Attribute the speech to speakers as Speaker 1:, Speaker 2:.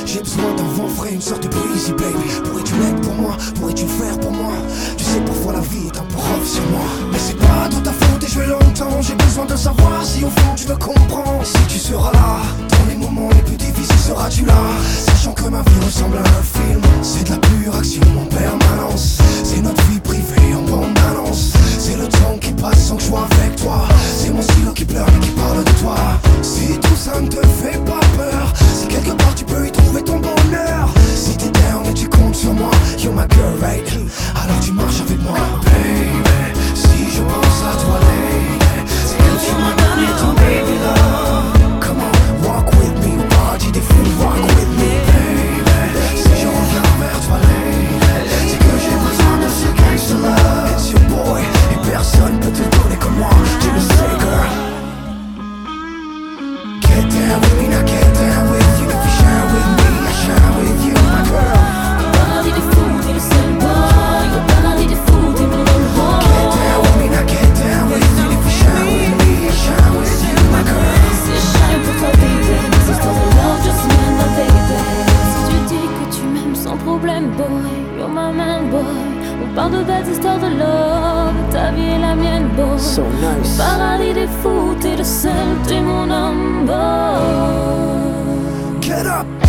Speaker 1: J'ai besoin d'un vent frais, une sorte de breezy baby. Pourrais-tu l'être pour moi, pourrais-tu le faire pour moi? Tu sais parfois la vie est un prof sur moi. Mais c'est pas de ta faute et je vais longtemps. J'ai besoin de savoir si au fond tu me comprends. Si tu seras là, dans les moments les plus difficiles seras-tu là? Sachant que ma vie ressemble à un film. C'est de la pure action en permanence. C'est notre vie privée en bande-annonce. C'est le temps qui passe sans que je sois avec toi. C'est mon stylo qui pleure mais qui parle de toi. Si tout ça ne te fait pas peur, si quelque part tu peux y trouver ton bonheur, si t'es down et tu comptes sur moi, you're my girl right, alors tu marches avec moi. Baby, si je pense à toi lady, c'est que tu m'as donné ton baby love. Come on, walk with me, party des fous, walk with me baby. Si je reviens vers toi lady, c'est que j'ai besoin de ce gangsta love. It's your boy, et personne peut te le donner comme moi, tu le sais girl. Get down with me, now get down with you. If you shine with me, I shine with you, my girl.
Speaker 2: Paradis des fous, t'es le seul boy. Au paradis des fous, t'es mon boy.
Speaker 1: Get down with me, now get down with you. If you shine with me, I shine with you, my girl.
Speaker 2: Si je shine pour toi, baby, mes histoires de love, just me and my baby. Si tu dis que tu m'aimes sans problème, boy, you're my man, boy. On parle de belles histoires de love, ta vie est la mienne, boy.
Speaker 1: So nice.
Speaker 2: Au paradis des fous, t'es le seul, t'es mon homme, boy.
Speaker 1: Get up.